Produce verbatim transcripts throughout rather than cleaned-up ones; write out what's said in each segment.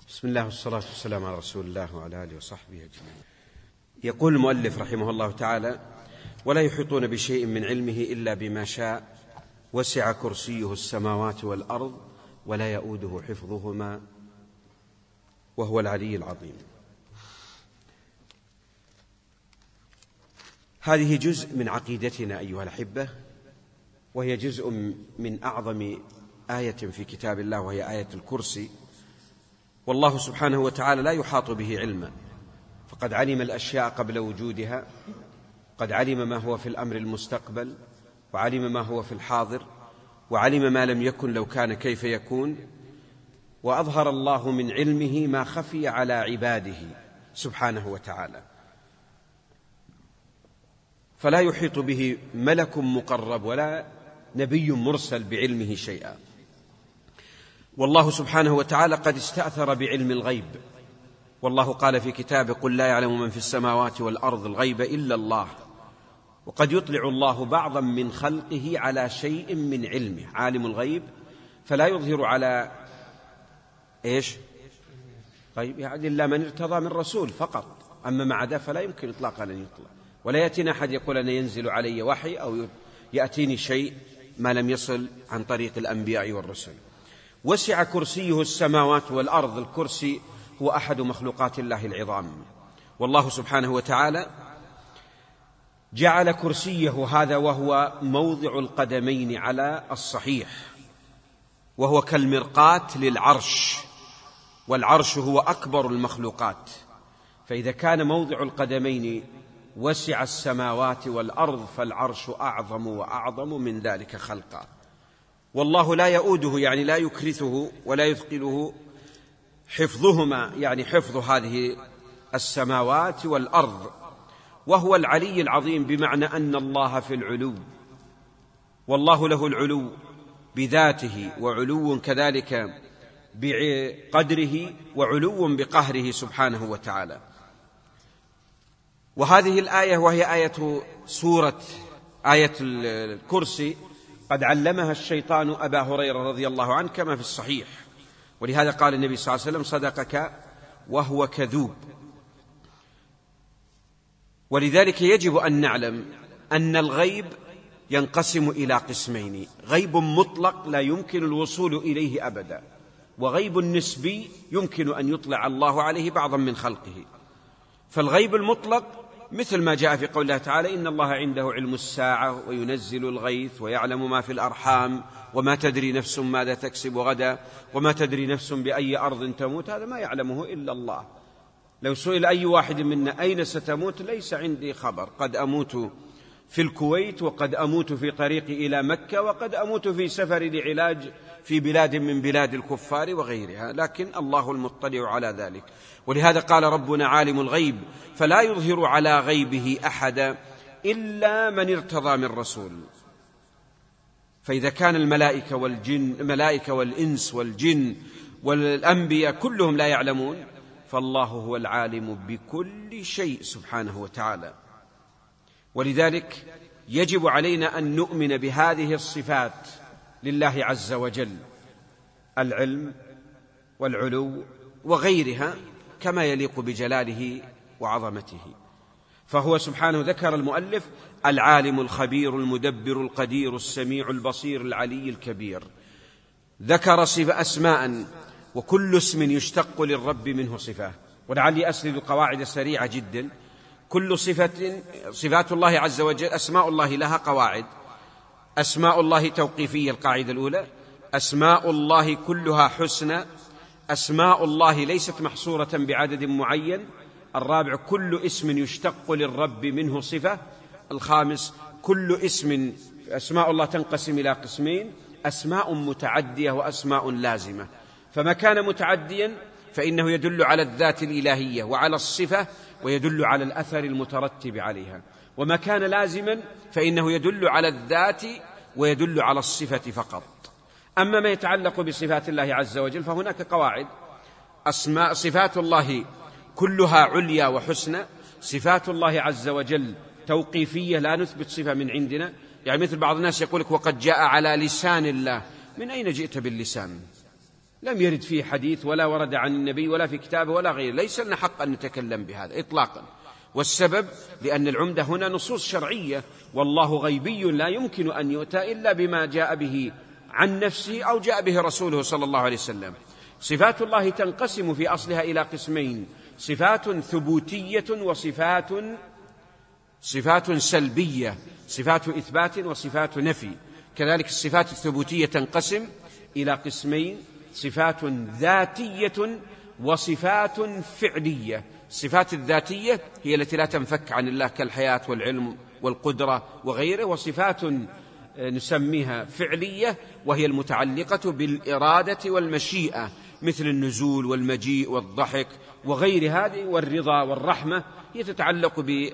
بسم الله والصلاة والسلام على رسول الله وعلى آله وصحبه أجمعين. يقول المؤلف رحمه الله تعالى: ولا يحيطون بشيء من علمه إلا بما شاء وسع كرسيه السماوات والأرض ولا يؤوده حفظهما وهو العلي العظيم. هذه جزء من عقيدتنا أيها الأحبة، وهي جزء من أعظم آية في كتاب الله، وهي آية الكرسي. والله سبحانه وتعالى لا يحاط به علما، فقد علم الأشياء قبل وجودها، قد علم ما هو في الأمر المستقبل، وعلم ما هو في الحاضر، وعلم ما لم يكن لو كان كيف يكون. وأظهر الله من علمه ما خفي على عباده سبحانه وتعالى، فلا يحيط به ملك مقرب ولا نبي مرسل بعلمه شيئا. والله سبحانه وتعالى قد استأثر بعلم الغيب، والله قال في كتابه: قل لا يعلم من في السماوات والأرض الغيب إلا الله. وقد يطلع الله بعضا من خلقه على شيء من علمه، عالم الغيب، فلا يظهر على إيش غيب يعني إلا من ارتضى من رسول فقط، أما مع ذا فلا يمكن إطلاقا أن يطلع، ولا يأتينا أحد يقول أن ينزل علي وحي أو يأتيني شيء ما لم يصل عن طريق الأنبياء والرسل. وسع كرسيه السماوات والأرض، الكرسي هو أحد مخلوقات الله العظام، والله سبحانه وتعالى جعل كرسيه هذا وهو موضع القدمين على الصحيح، وهو كالمرقاة للعرش، والعرش هو أكبر المخلوقات، فإذا كان موضع القدمين وسع السماوات والأرض فالعرش أعظم وأعظم من ذلك خلقا. والله لا يؤوده يعني لا يكرثه ولا يثقله حفظهما، يعني حفظ هذه السماوات والأرض، وهو العلي العظيم، بمعنى أن الله في العلو، والله له العلو بذاته، وعلو كذلك بقدره، وعلو بقهره سبحانه وتعالى. وهذه الآية وهي آية سورة آية الكرسي قد علمها الشيطان أبا هريرة رضي الله عنه كما في الصحيح، ولهذا قال النبي صلى الله عليه وسلم: صدقك وهو كذوب. ولذلك يجب أن نعلم أن الغيب ينقسم إلى قسمين: غيب مطلق لا يمكن الوصول إليه أبدا، وغيب نسبي يمكن أن يطلع الله عليه بعضا من خلقه. فالغيب المطلق مثل ما جاء في قول الله تعالى: إن الله عنده علم الساعة وينزل الغيث ويعلم ما في الأرحام وما تدري نفس ماذا تكسب غدا وما تدري نفس بأي أرض تموت. هذا ما يعلمه إلا الله. لو سئل أي واحد منا أين ستموت، ليس عندي خبر، قد أموت في الكويت، وقد أموت في طريقي إلى مكة، وقد أموت في سفر لعلاج في بلاد من بلاد الكفار وغيرها، لكن الله المطلع على ذلك. ولهذا قال ربنا: عالم الغيب فلا يظهر على غيبه أحدا إلا من ارتضى من رسول. فإذا كان الملائكة والجن الملائكة والإنس والجن والأنبياء كلهم لا يعلمون، فالله هو العالم بكل شيء سبحانه وتعالى. ولذلك يجب علينا أن نؤمن بهذه الصفات لله عز وجل: العلم والعلو وغيرها، كما يليق بجلاله وعظمته. فهو سبحانه ذكر المؤلف: العالم الخبير المدبر القدير السميع البصير العلي الكبير. ذكر صفة أسماء، وكل اسم يشتق للرب منه صفة. ولعلي أسرد قواعد سريعة جدا. كل صفة صفات الله عز وجل، أسماء الله لها قواعد: أسماء الله توقيفية، القاعدة الأولى. أسماء الله كلها حسنى. أسماء الله ليست محصورة بعدد معين. الرابع: كل اسم يشتق للرب منه صفة. الخامس: كل اسم أسماء الله تنقسم إلى قسمين: أسماء متعدية وأسماء لازمة. فما كان متعديا فإنه يدل على الذات الإلهية وعلى الصفة، ويدل على الأثر المترتب عليها. وما كان لازما فإنه يدل على الذات ويدل على الصفة فقط. أما ما يتعلق بصفات الله عز وجل فهناك قواعد: أسماء صفات الله كلها عليا وحسنى. صفات الله عز وجل توقيفية، لا نثبت صفة من عندنا. يعني مثل بعض الناس يقول لك: وقد جاء على لسان الله. من أين جئت باللسان؟ لم يرد فيه حديث ولا ورد عن النبي ولا في كتابه ولا غيره، ليس لنا حق أن نتكلم بهذا إطلاقا. والسبب لأن العمدة هنا نصوص شرعية، والله غيبي لا يمكن أن يؤتى إلا بما جاء به عن نفسه أو جاء به رسوله صلى الله عليه وسلم. صفات الله تنقسم في أصلها إلى قسمين: صفات ثبوتية وصفات صفات سلبية، صفات إثبات وصفات نفي. كذلك الصفات الثبوتية تنقسم إلى قسمين: صفات ذاتية وصفات فعلية. الصفات الذاتية هي التي لا تنفك عن الله كالحياة والعلم والقدرة وغيره، وصفات نسميها فعلية وهي المتعلقة بالإرادة والمشيئة، مثل النزول والمجيء والضحك وغير هذه، والرضا والرحمة، هي تتعلق ب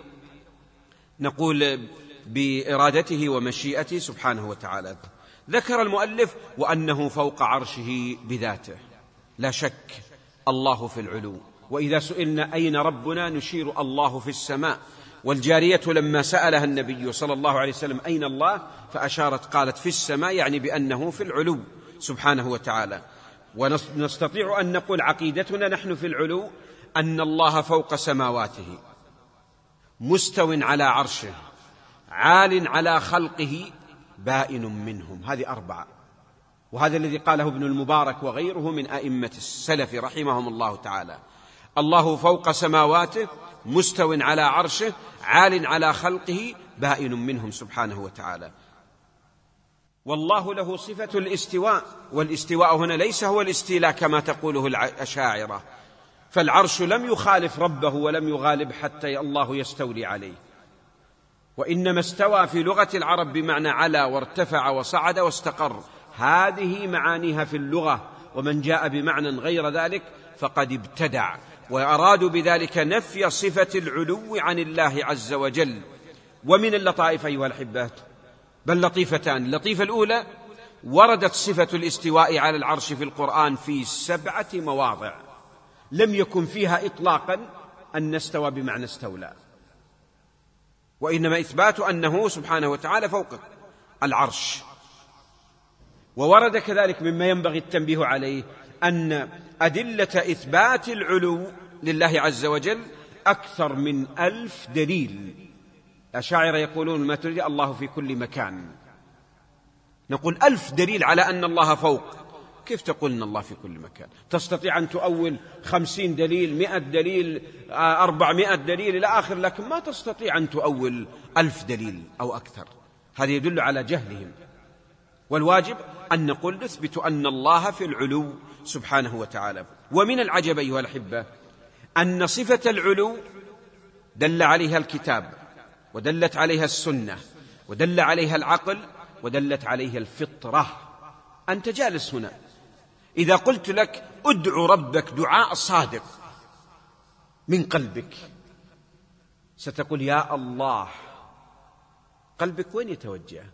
نقول بإرادته ومشيئته سبحانه وتعالى. ذكر المؤلف وأنه فوق عرشه بذاته، لا شك الله في العلو. وإذا سئلنا أين ربنا نشير الله في السماء. والجارية لما سألها النبي صلى الله عليه وسلم أين الله فأشارت قالت في السماء، يعني بأنه في العلو سبحانه وتعالى. ونستطيع أن نقول عقيدتنا نحن في العلو أن الله فوق سماواته، مستو على عرشه، عال على خلقه، بائن منهم. هذه أربعة، وهذا الذي قاله ابن المبارك وغيره من أئمة السلف رحمهم الله تعالى. الله فوق سماواته، مستو على عرشه، عال على خلقه، بائن منهم سبحانه وتعالى. والله له صفة الاستواء، والاستواء هنا ليس هو الاستيلاء كما تقوله الأشاعرة، فالعرش لم يخالف ربه ولم يغالب حتى الله يستولي عليه، وإنما استوى في لغة العرب بمعنى علا وارتفع وصعد واستقر. هذه معانيها في اللغة، ومن جاء بمعنى غير ذلك فقد ابتدع، وأرادوا بذلك نفي صفة العلو عن الله عز وجل. ومن اللطائف أيها الأحبة بل لطيفتان: اللطيفة الأولى وردت صفة الاستواء على العرش في القرآن في سبعة مواضع لم يكن فيها إطلاقا أن استوى بمعنى استولى، وإنما إثبات أنه سبحانه وتعالى فوق العرش. وورد كذلك مما ينبغي التنبيه عليه أن أدلة إثبات العلو لله عز وجل أكثر من ألف دليل. الأشاعرة يقولون ما تريد الله في كل مكان، نقول ألف دليل على أن الله فوق. كيف تقول أن الله في كل مكان؟ تستطيع أن تؤول خمسين دليل، مئة دليل، أربعمائة دليل إلى آخر، لكن ما تستطيع أن تؤول ألف دليل أو أكثر. هذا يدل على جهلهم. والواجب أن نقول نثبت أن الله في العلو سبحانه وتعالى. ومن العجب أيها الأحبة أن صفة العلو دل عليها الكتاب، ودلت عليها السنة، ودل عليها العقل، ودلت عليها الفطرة. أنت جالس هنا، إذا قلت لك ادعو ربك دعاء صادق من قلبك ستقول يا الله، قلبك وين يتوجه؟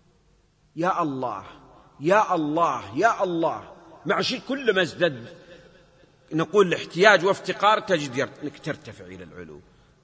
يا الله يا الله يا الله. مع شيء كلما ازدد نقول الاحتياج وافتقار تجد أنك ترتفع إلى العلو.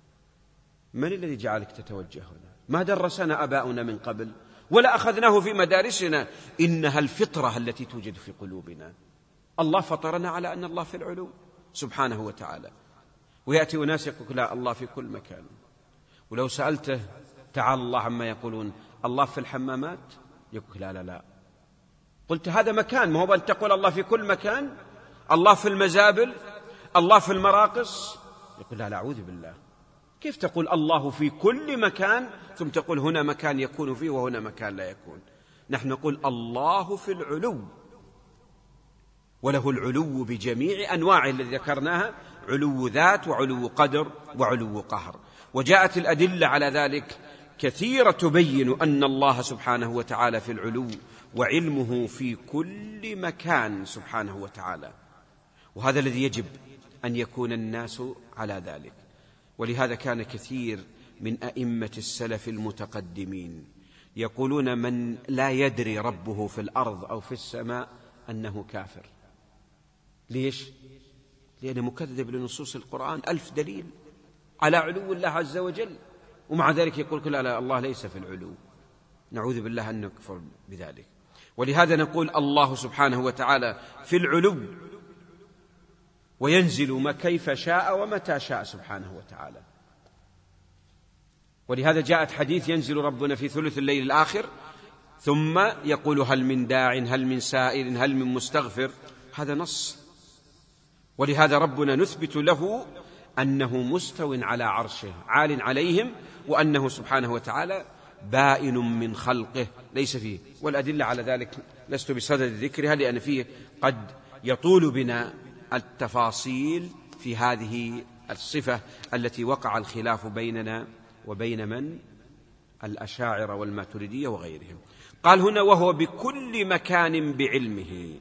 من الذي جعلك تتوجه هنا؟ ما درسنا أباؤنا من قبل ولا أخذناه في مدارسنا. إنها الفطرة التي توجد في قلوبنا. الله فطرنا على أن الله في العلو سبحانه وتعالى. ويأتي أناس يقول لا الله في كل مكان، ولو سألته تعالى الله عما يقولون الله في الحمامات يقول لا لا لا. قلت هذا مكان، ما هو بل تقول الله في كل مكان؟ الله في المزابل، الله في المراقص، يقول لا لا أعوذ بالله. كيف تقول الله في كل مكان ثم تقول هنا مكان يكون فيه وهنا مكان لا يكون؟ نحن نقول الله في العلو، وله العلو بجميع أنواعه الذي ذكرناها، علو ذات وعلو قدر وعلو قهر. وجاءت الأدلة على ذلك كثيرة تبين أن الله سبحانه وتعالى في العلو، وعلمه في كل مكان سبحانه وتعالى. وهذا الذي يجب أن يكون الناس على ذلك. ولهذا كان كثير من أئمة السلف المتقدمين يقولون من لا يدري ربه في الأرض أو في السماء أنه كافر. ليش؟ لأنه مكذب لنصوص القرآن، ألف دليل على علو الله عز وجل، ومع ذلك يقول لا لا الله ليس في العلو. نعوذ بالله أن نكفر بذلك. ولهذا نقول الله سبحانه وتعالى في العلو، وينزل ما كيف شاء ومتى شاء سبحانه وتعالى. ولهذا جاءت حديث ينزل ربنا في ثلث الليل الآخر ثم يقول هل من داع هل من سائل هل من مستغفر، هذا نص. ولهذا ربنا نثبت له أنه مستو على عرشه عال عليهم، وأنه سبحانه وتعالى بائن من خلقه ليس فيه. والأدلة على ذلك لست بصدد ذكرها لأن فيه قد يطول بنا التفاصيل في هذه الصفة التي وقع الخلاف بيننا وبين من؟ الأشاعرة والماتريدية وغيرهم. قال هنا وهو بكل مكان بعلمه،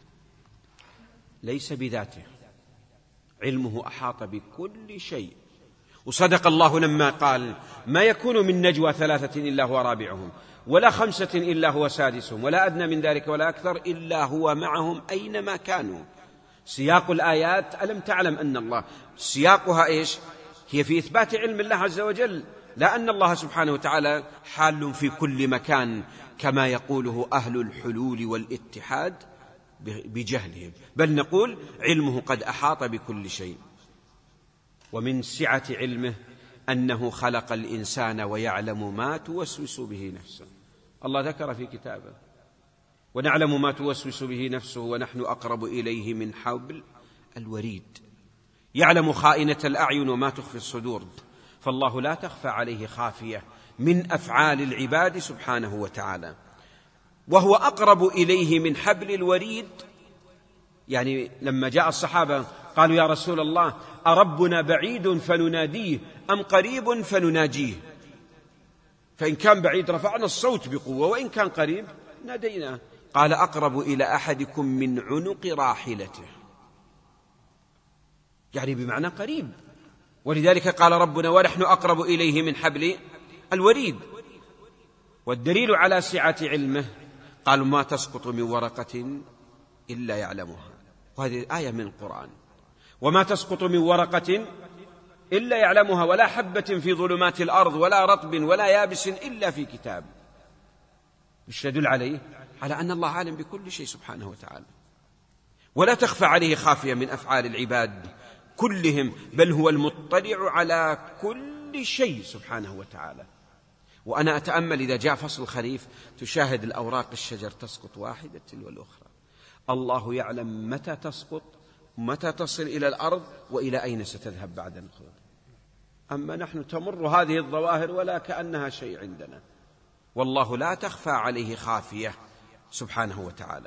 ليس بذاته، علمه أحاط بكل شيء. وصدق الله لما قال ما يكون من نجوى ثلاثة إلا هو رابعهم ولا خمسة إلا هو سادسهم ولا أدنى من ذلك ولا أكثر إلا هو معهم أينما كانوا. سياق الآيات ألم تعلم أن الله سياقها إيش؟ هي في إثبات علم الله عز وجل، لا أن الله سبحانه وتعالى حال في كل مكان كما يقوله أهل الحلول والاتحاد بجهلهم، بل نقول علمه قد أحاط بكل شيء. ومن سعة علمه أنه خلق الإنسان ويعلم ما توسوس به نفسه. الله ذكر في كتابه ونعلم ما توسوس به نفسه ونحن أقرب إليه من حبل الوريد، يعلم خائنة الأعين وما تخفي الصدور. فالله لا تخفى عليه خافية من أفعال العباد سبحانه وتعالى، وهو أقرب إليه من حبل الوريد. يعني لما جاء الصحابة قالوا يا رسول الله أربنا بعيد فنناديه أم قريب فنناجيه؟ فإن كان بعيد رفعنا الصوت بقوة وإن كان قريب ناديناه. قال أقرب إلى أحدكم من عنق راحلته، يعني بمعنى قريب. ولذلك قال ربنا ونحن أقرب إليه من حبل الوريد. والدليل على سعة علمه قالوا ما تسقط من ورقة إلا يعلمها، وهذه آية من القرآن، وما تسقط من ورقة إلا يعلمها ولا حبة في ظلمات الأرض ولا رطب ولا يابس إلا في كتاب. مش يدل عليه على أن الله عالم بكل شيء سبحانه وتعالى، ولا تخفى عليه خافية من أفعال العباد كلهم، بل هو المطلع على كل شيء سبحانه وتعالى. وأنا أتأمل إذا جاء فصل الخريف تشاهد الأوراق الشجر تسقط واحدة تلو الأخرى، الله يعلم متى تسقط متى تصل إلى الأرض وإلى أين ستذهب بعد الخروج. أما نحن تمر هذه الظواهر ولا كأنها شيء عندنا، والله لا تخفى عليه خافية سبحانه وتعالى.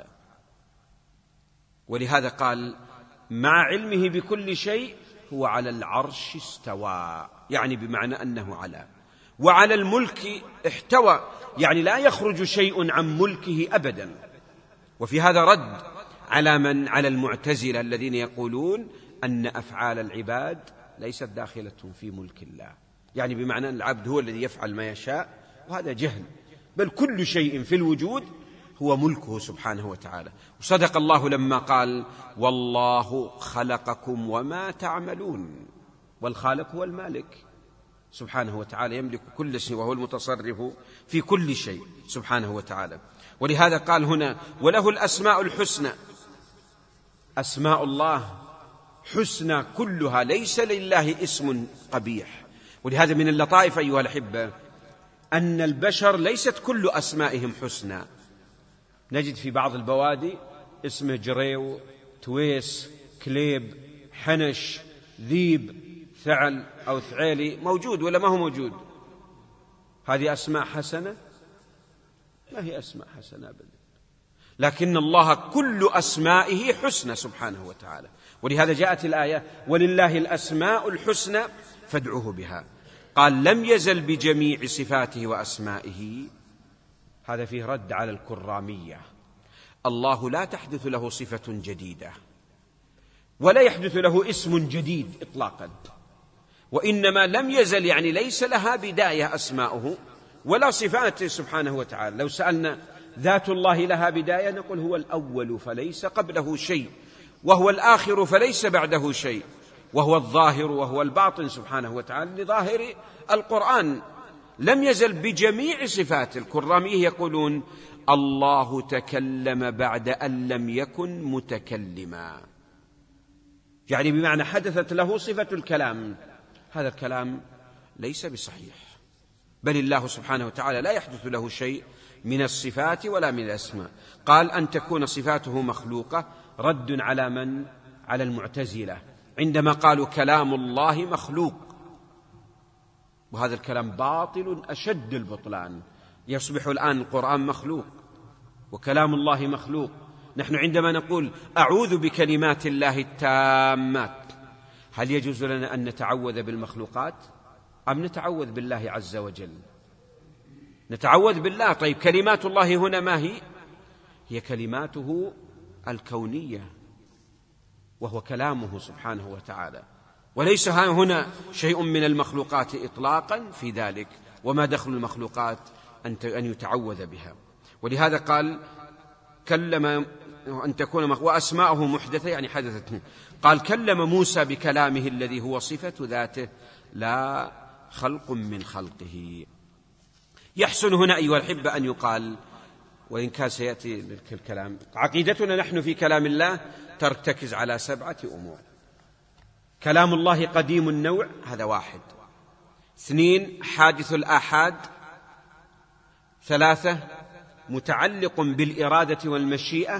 ولهذا قال مع علمه بكل شيء هو على العرش استوى، يعني بمعنى أنه على، وعلى الملك احتوى، يعني لا يخرج شيء عن ملكه أبدا. وفي هذا رد على من على المعتزلة الذين يقولون أن أفعال العباد ليست داخلة في ملك الله، يعني بمعنى أن العبد هو الذي يفعل ما يشاء، وهذا جهل، بل كل شيء في الوجود هو ملكه سبحانه وتعالى. وصدق الله لما قال والله خلقكم وما تعملون، والخالق هو المالك سبحانه وتعالى، يملك كل شيء وهو المتصرف في كل شيء سبحانه وتعالى. ولهذا قال هنا وله الأسماء الحسنى. أسماء الله حسنى كلها، ليس لله اسم قبيح. ولهذا من اللطائف أيها الأحبة أن البشر ليست كل أسمائهم حسنى. نجد في بعض البوادي اسمه جريو، تويس، كليب، حنش، ذيب، ثعل أو ثعيلي، موجود ولا ما هو موجود؟ هذه أسماء حسنة؟ ما هي أسماء حسنة أبدا. لكن الله كل أسمائه حسنى سبحانه وتعالى. ولهذا جاءت الآية ولله الأسماء الحسنى فادعوه بها. قال لم يزل بجميع صفاته وأسمائه. هذا فيه رد على الكرامية. الله لا تحدث له صفة جديدة ولا يحدث له اسم جديد إطلاقا، وإنما لم يزل، يعني ليس لها بداية أسماؤه ولا صفاته سبحانه وتعالى. لو سألنا ذات الله لها بداية نقول هو الأول فليس قبله شيء، وهو الآخر فليس بعده شيء، وهو الظاهر وهو الباطن سبحانه وتعالى لظاهر القرآن. لم يزل بجميع صفات. الكرامية يقولون الله تكلم بعد أن لم يكن متكلما، يعني بمعنى حدثت له صفة الكلام. هذا الكلام ليس بصحيح، بل الله سبحانه وتعالى لا يحدث له شيء من الصفات ولا من الأسماء. قال أن تكون صفاته مخلوقة رد على من؟ على المعتزلة عندما قالوا كلام الله مخلوق، وهذا الكلام باطل أشد البطلان. يصبح الآن القرآن مخلوق وكلام الله مخلوق. نحن عندما نقول أعوذ بكلمات الله التامات، هل يجوز لنا أن نتعوذ بالمخلوقات أم نتعوذ بالله عز وجل؟ نتعوذ بالله. طيب كلمات الله هنا ما هي؟ هي كلماته الكونية، وهو كلامه سبحانه وتعالى، وليس هنا شيء من المخلوقات إطلاقا في ذلك، وما دخل المخلوقات أن يتعوذ بها. ولهذا قال كلم أن تكون وأسماءه محدثة، يعني حدثت. قال كلم موسى بكلامه الذي هو صفة ذاته لا خلق من خلقه. يحسن هنا أيها الأحبة أن يقال، وإن كان سيأتي الكلام، عقيدتنا نحن في كلام الله ترتكز على سبعة أمور. كلام الله قديم النوع، هذا واحد. اثنين حادث الآحاد. ثلاثة متعلق بالإرادة والمشيئة.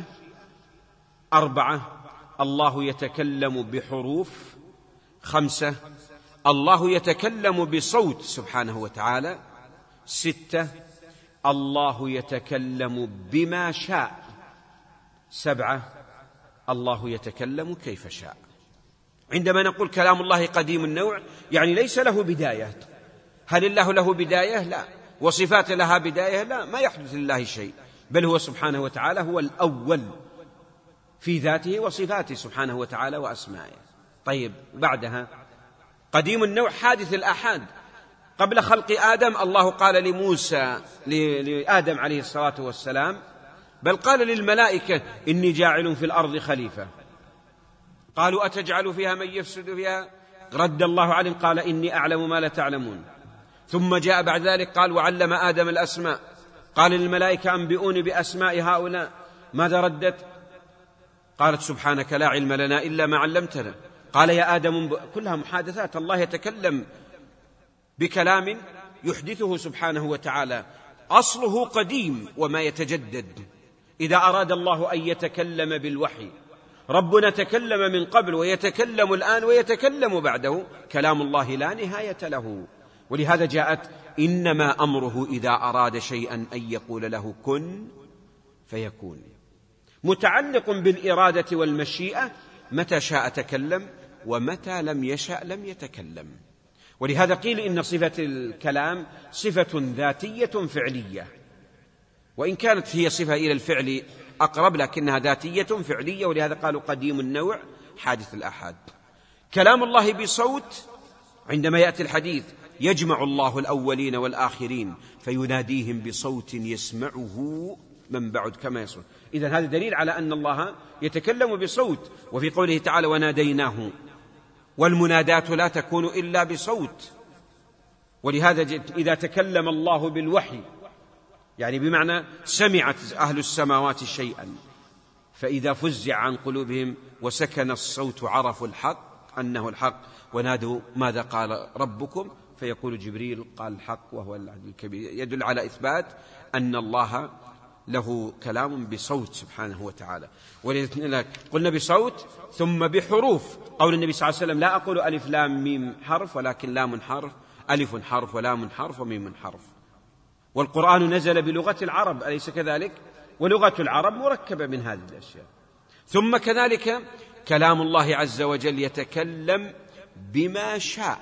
أربعة الله يتكلم بحروف. خمسة الله يتكلم بصوت سبحانه وتعالى. ستة الله يتكلم بما شاء. سبعة الله يتكلم كيف شاء. عندما نقول كلام الله قديم النوع يعني ليس له بداية. هل الله له بداية؟ لا. وصفات لها بداية؟ لا، ما يحدث لله شيء، بل هو سبحانه وتعالى هو الأول في ذاته وصفاته سبحانه وتعالى وأسمائه. طيب بعدها قديم النوع حادث الآحاد. قبل خلق آدم الله قال لموسى لآدم عليه الصلاة والسلام، بل قال للملائكة إني جاعل في الأرض خليفة. قالوا أتجعل فيها من يفسد فيها؟ رد الله عليهم قال إني أعلم ما لا تعلمون. ثم جاء بعد ذلك قال وعلم آدم الأسماء. قال للملائكة أنبئوني بأسماء هؤلاء. ماذا ردت؟ قالت سبحانك لا علم لنا إلا ما علمتنا. قال يا آدم، كلها محادثات. الله يتكلم بكلام يحدثه سبحانه وتعالى، أصله قديم وما يتجدد. إذا أراد الله أن يتكلم بالوحي، ربنا تكلم من قبل ويتكلم الآن ويتكلم بعده. كلام الله لا نهاية له. ولهذا جاءت إنما أمره إذا أراد شيئا أن يقول له كن فيكون. متعلق بالإرادة والمشيئة، متى شاء تكلم ومتى لم يشأ لم يتكلم. ولهذا قيل إن صفة الكلام صفة ذاتية فعلية، وإن كانت هي صفة إلى الفعل أقرب لكنها ذاتية فعلية. ولهذا قالوا قديم النوع حادث الآحاد. كلام الله بصوت، عندما يأتي الحديث يجمع الله الأولين والآخرين فيناديهم بصوت يسمعه من بعد كما يصوت. إذن هذا دليل على أن الله يتكلم بصوت. وفي قوله تعالى وناديناه، والمنادات لا تكون إلا بصوت. ولهذا إذا تكلم الله بالوحي يعني بمعنى سمعت أهل السماوات شيئا، فإذا فزع عن قلوبهم وسكن الصوت عرفوا الحق أنه الحق ونادوا ماذا قال ربكم، فيقول جبريل قال الحق وهو العلي الكبير. يدل على إثبات أن الله له كلام بصوت سبحانه وتعالى. ولذلك قلنا بصوت ثم بحروف. قول النبي صلى الله عليه وسلم لا أقول ألف لام ميم حرف ولكن لام حرف، ألف حرف ولام حرف وميم حرف. والقرآن نزل بلغة العرب أليس كذلك؟ ولغة العرب مركبة من هذه الأشياء. ثم كذلك كلام الله عز وجل يتكلم بما شاء.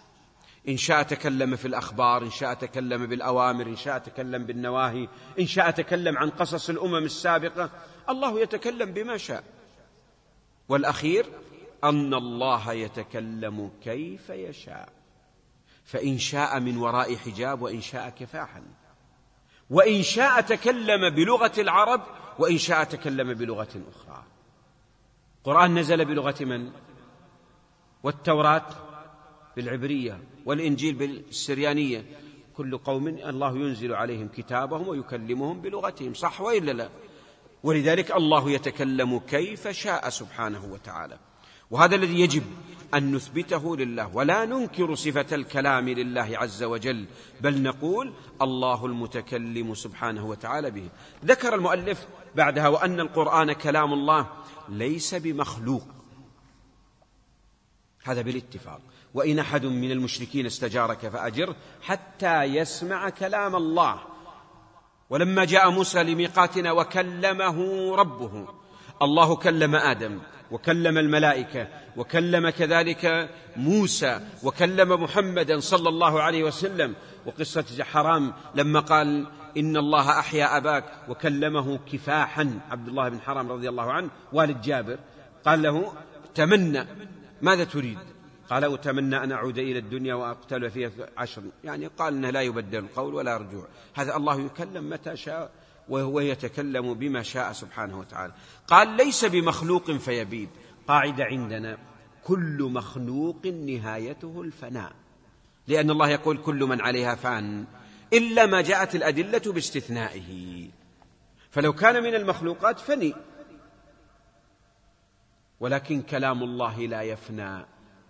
إن شاء تكلم في الأخبار، إن شاء تكلم بالأوامر، إن شاء تكلم بالنواهي، إن شاء تكلم عن قصص الأمم السابقة. الله يتكلم بما شاء. والأخير أن الله يتكلم كيف يشاء، فإن شاء من وراء حجاب وإن شاء كفاحا، وإن شاء تكلم بلغة العرب وإن شاء تكلم بلغة أخرى. القرآن نزل بلغة من؟ والتوراة بالعبرية، والإنجيل بالسريانية، كل قوم الله ينزل عليهم كتابهم ويكلمهم بلغتهم، صح وإلا لا؟ ولذلك الله يتكلم كيف شاء سبحانه وتعالى، وهذا الذي يجب أن نثبته لله، ولا ننكر صفة الكلام لله عز وجل، بل نقول الله المتكلم سبحانه وتعالى به. ذكر المؤلف بعدها: وأن القرآن كلام الله ليس بمخلوق، هذا بالاتفاق. وإن أحد من المشركين استجارك فأجره حتى يسمع كلام الله. ولما جاء موسى لميقاتنا وكلمه ربه، الله كلم آدم وكلم الملائكة وكلم كذلك موسى وكلم محمدا صلى الله عليه وسلم. وقصة حرام لما قال إن الله أحيا أباك وكلمه كفاحا، عبد الله بن حرام رضي الله عنه والد جابر، قال له: تمنى، ماذا تريد؟ قال: أتمنى أن أعود إلى الدنيا وأقتل فيها عشر. يعني قال إنه لا يبدل القول ولا رجوع. هذا الله يكلم متى شاء وهو يتكلم بما شاء سبحانه وتعالى. قال: ليس بمخلوق فيبيد. قاعدة عندنا: كل مخلوق نهايته الفناء، لأن الله يقول: كل من عليها فان، إلا ما جاءت الأدلة باستثنائه. فلو كان من المخلوقات فني، ولكن كلام الله لا يفنى.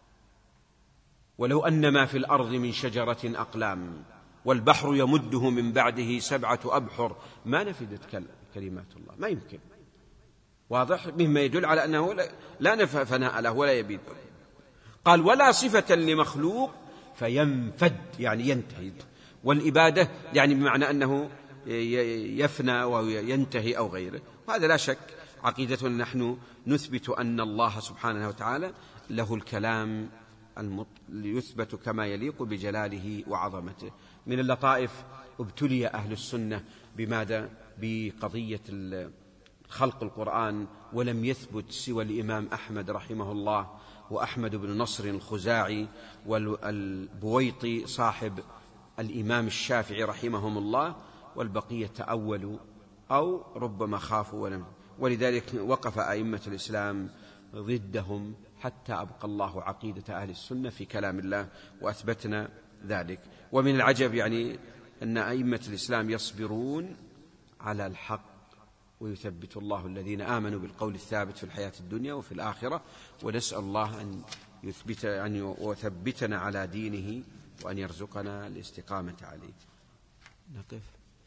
ولو أن ما في الأرض من شجرة أقلام والبحر يمده من بعده سبعة أبحر ما نفدت كلمات الله، ما يمكن. واضح؟ مما يدل على أنه لا نفى فناء له ولا يبيد. قال: ولا صفة لمخلوق فينفد، يعني ينتهي. والإبادة يعني بمعنى أنه يفنى وينتهي أو غيره. وهذا لا شك عقيدتنا، نحن نثبت أن الله سبحانه وتعالى له الكلام ليثبت كما يليق بجلاله وعظمته. من اللطائف: ابتلي أهل السنة بماذا؟ بقضية خلق القرآن، ولم يثبت سوى الإمام أحمد رحمه الله وأحمد بن نصر الخزاعي والبويطي صاحب الإمام الشافعي رحمهم الله، والبقية تأولوا أو ربما خافوا ولم. ولذلك وقف أئمة الإسلام ضدهم حتى أبقى الله عقيدة أهل السنة في كلام الله، وأثبتنا ذلك. ومن العجب يعني أن أئمة الإسلام يصبرون على الحق، ويثبت الله الذين آمنوا بالقول الثابت في الحياة الدنيا وفي الآخرة. ونسأل الله أن يثبت أن يثبتنا على دينه وأن يرزقنا الاستقامة عليه. نقف.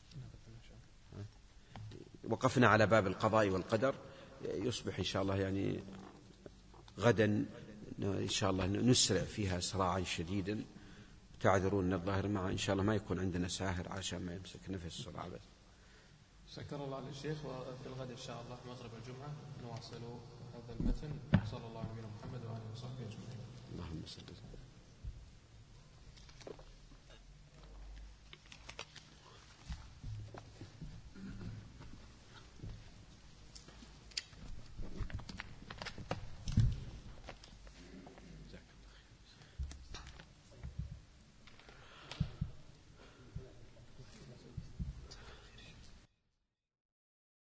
وقفنا على باب القضاء والقدر. يصبح إن شاء الله يعني غدا إن شاء الله نسرع فيها سراعا شديدا. تعذرون الظاهر مع إن شاء الله ما يكون عندنا ساهر عشان ما يمسك نفس السرعة بس. شكر الله للشيخ. وفي الغد إن شاء الله مغرب الجمعة نواصل هذا المتن. صلى الله عليه وسلم محمد وآله وصحبه.